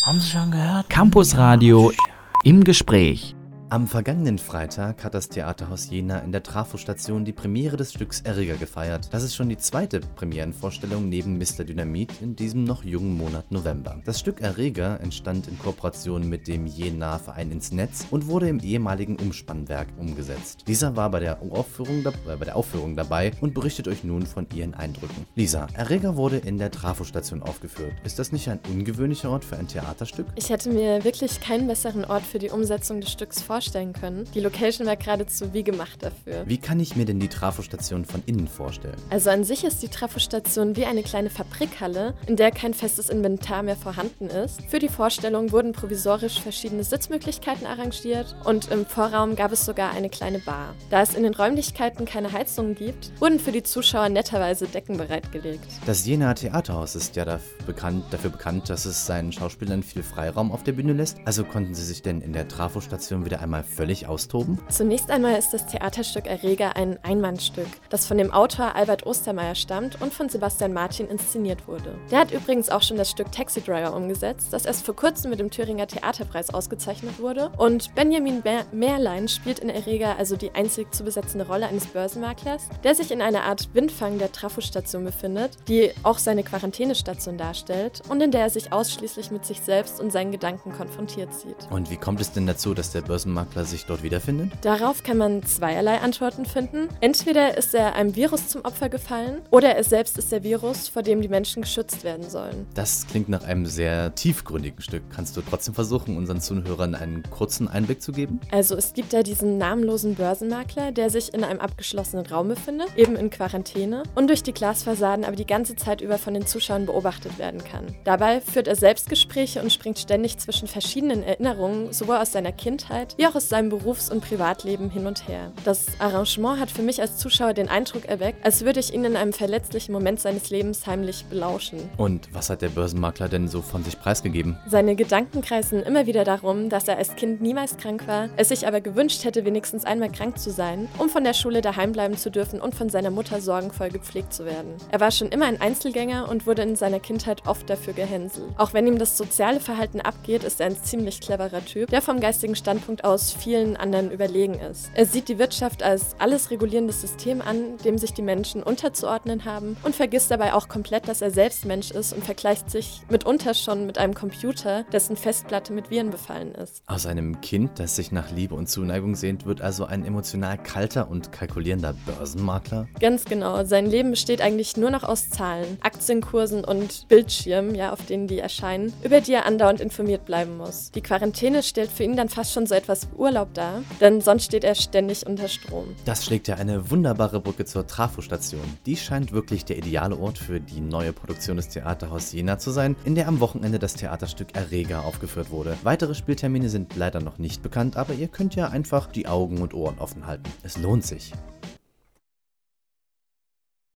Haben Sie schon gehört? Campusradio im Gespräch. Am vergangenen Freitag hat das Theaterhaus Jena in der Trafostation die Premiere des Stücks Erreger gefeiert. Das ist schon die zweite Premierenvorstellung neben Mr. Dynamit in diesem noch jungen Monat November. Das Stück Erreger entstand in Kooperation mit dem Jena Verein ins Netz und wurde im ehemaligen Umspannwerk umgesetzt. Lisa war bei der Aufführung dabei und berichtet euch nun von ihren Eindrücken. Lisa, Erreger wurde in der Trafostation aufgeführt. Ist das nicht ein ungewöhnlicher Ort für ein Theaterstück? Ich hätte mir wirklich keinen besseren Ort für die Umsetzung des Stücks vorstellen können. Die Location war geradezu wie gemacht dafür. Wie kann ich mir denn die Trafostation von innen vorstellen? Also an sich ist die Trafostation wie eine kleine Fabrikhalle, in der kein festes Inventar mehr vorhanden ist. Für die Vorstellung wurden provisorisch verschiedene Sitzmöglichkeiten arrangiert und im Vorraum gab es sogar eine kleine Bar. Da es in den Räumlichkeiten keine Heizungen gibt, wurden für die Zuschauer netterweise Decken bereitgelegt. Das Jenaer Theaterhaus ist ja dafür bekannt, dass es seinen Schauspielern viel Freiraum auf der Bühne lässt. Also konnten sie sich denn in der Trafostation wieder einmal völlig austoben? Zunächst einmal ist das Theaterstück Erreger ein Einmannstück, das von dem Autor Albert Ostermeier stammt und von Sebastian Martin inszeniert wurde. Der hat übrigens auch schon das Stück Taxi Driver umgesetzt, das erst vor kurzem mit dem Thüringer Theaterpreis ausgezeichnet wurde. Und Benjamin Mehrlein spielt in Erreger also die einzig zu besetzende Rolle eines Börsenmaklers, der sich in einer Art Windfang der Trafostation befindet, die auch seine Quarantänestation darstellt und in der er sich ausschließlich mit sich selbst und seinen Gedanken konfrontiert sieht. Und wie kommt es denn dazu, dass der Börsenmakler sich dort wiederfindet? Darauf kann man zweierlei Antworten finden. Entweder ist er einem Virus zum Opfer gefallen oder er selbst ist der Virus, vor dem die Menschen geschützt werden sollen. Das klingt nach einem sehr tiefgründigen Stück. Kannst du trotzdem versuchen, unseren Zuhörern einen kurzen Einblick zu geben? Also es gibt da diesen namenlosen Börsenmakler, der sich in einem abgeschlossenen Raum befindet, eben in Quarantäne und durch die Glasfassaden aber die ganze Zeit über von den Zuschauern beobachtet werden kann. Dabei führt er Selbstgespräche und springt ständig zwischen verschiedenen Erinnerungen, sowohl aus seiner Kindheit wie auch aus seinem Berufs- und Privatleben hin und her. Das Arrangement hat für mich als Zuschauer den Eindruck erweckt, als würde ich ihn in einem verletzlichen Moment seines Lebens heimlich belauschen. Und was hat der Börsenmakler denn so von sich preisgegeben? Seine Gedanken kreisen immer wieder darum, dass er als Kind niemals krank war, es sich aber gewünscht hätte, wenigstens einmal krank zu sein, um von der Schule daheim bleiben zu dürfen und von seiner Mutter sorgenvoll gepflegt zu werden. Er war schon immer ein Einzelgänger und wurde in seiner Kindheit oft dafür gehänselt. Auch wenn ihm das soziale Verhalten abgeht, ist er ein ziemlich cleverer Typ, der vom geistigen Standpunkt aus vielen anderen überlegen ist. Er sieht die Wirtschaft als alles regulierendes System an, dem sich die Menschen unterzuordnen haben und vergisst dabei auch komplett, dass er selbst Mensch ist und vergleicht sich mitunter schon mit einem Computer, dessen Festplatte mit Viren befallen ist. Aus einem Kind, das sich nach Liebe und Zuneigung sehnt, wird also ein emotional kalter und kalkulierender Börsenmakler? Ganz genau. Sein Leben besteht eigentlich nur noch aus Zahlen, Aktienkursen und Bildschirmen, ja, auf denen die erscheinen, über die er andauernd informiert bleiben muss. Die Quarantäne stellt für ihn dann fast schon so etwas wie Urlaub dar, denn sonst steht er ständig unter Strom. Das schlägt ja eine wunderbare Brücke zur Trafostation. Die scheint wirklich der ideale Ort für die neue Produktion des Theaterhaus Jena zu sein, in der am Wochenende das Theaterstück Erreger aufgeführt wurde. Weitere Spieltermine sind leider noch nicht bekannt, aber ihr könnt ja einfach die Augen und Ohren offen halten. Es lohnt sich.